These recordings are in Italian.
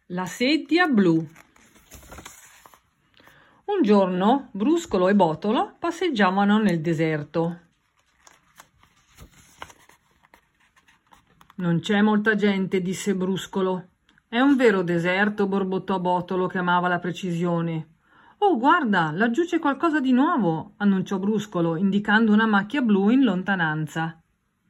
La sedia blu. Un giorno Bruscolo e Botolo passeggiavano nel deserto. Non c'è molta gente, disse Bruscolo. È un vero deserto, borbottò Botolo, che amava la precisione. Oh, guarda, laggiù c'è qualcosa di nuovo, annunciò Bruscolo, indicando una macchia blu in lontananza.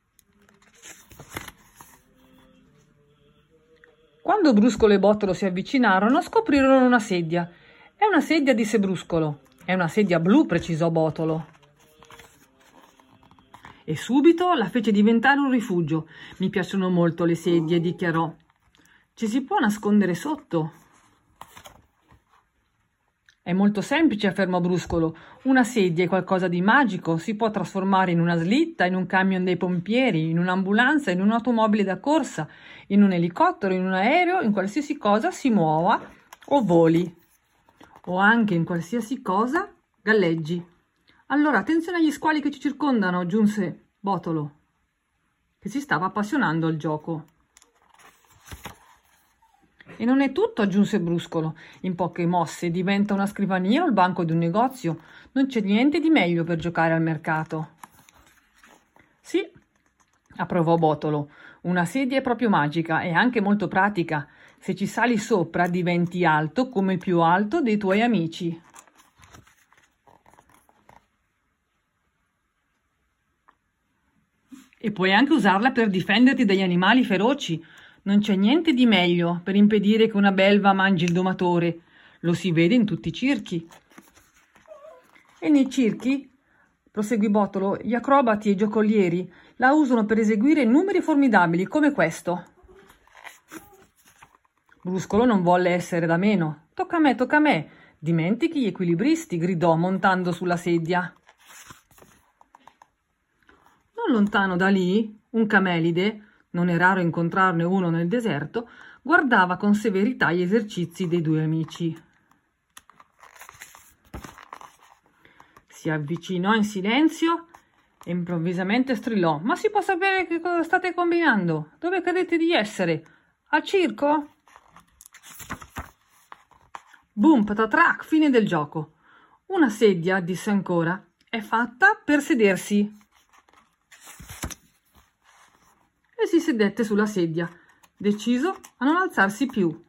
Quando Bruscolo e Botolo si avvicinarono, scoprirono una sedia. È una sedia, disse Bruscolo. È una sedia blu, precisò Botolo. E subito la fece diventare un rifugio. Mi piacciono molto le sedie, dichiarò. Ci si può nascondere sotto? È molto semplice, affermò Bruscolo. Una sedia è qualcosa di magico, si può trasformare in una slitta, in un camion dei pompieri, in un'ambulanza, in un'automobile da corsa, in un elicottero, in un aereo, in qualsiasi cosa si muova o voli. O anche in qualsiasi cosa galleggi. Allora, attenzione agli squali che ci circondano, aggiunse Botolo, che si stava appassionando al gioco. E non è tutto, aggiunse Bruscolo. In poche mosse diventa una scrivania o il banco di un negozio. Non c'è niente di meglio per giocare al mercato. Sì, approvò Botolo. Una sedia è proprio magica e anche molto pratica. Se ci sali sopra diventi alto come il più alto dei tuoi amici. E puoi anche usarla per difenderti dagli animali feroci. Non c'è niente di meglio per impedire che una belva mangi il domatore. Lo si vede in tutti i circhi. E nei circhi, proseguì Botolo, gli acrobati e i giocolieri la usano per eseguire numeri formidabili come questo. Bruscolo non volle essere da meno. Tocca a me, tocca a me. Dimentichi gli equilibristi, gridò montando sulla sedia. Non lontano da lì, un camelide, non è raro incontrarne uno nel deserto, guardava con severità gli esercizi dei due amici. Si avvicinò in silenzio e improvvisamente strillò: Ma si può sapere che cosa state combinando? Dove credete di essere? Al circo? Boom, patatrac, fine del gioco. Una sedia, disse ancora, è fatta per sedersi. E si sedette sulla sedia, deciso a non alzarsi più.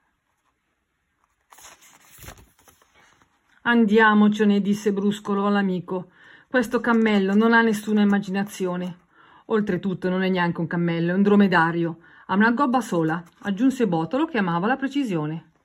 Andiamocene, disse Bruscolo all'amico. Questo cammello non ha nessuna immaginazione. Oltretutto non è neanche un cammello, è un dromedario. Ha una gobba sola, aggiunse Botolo, che amava la precisione.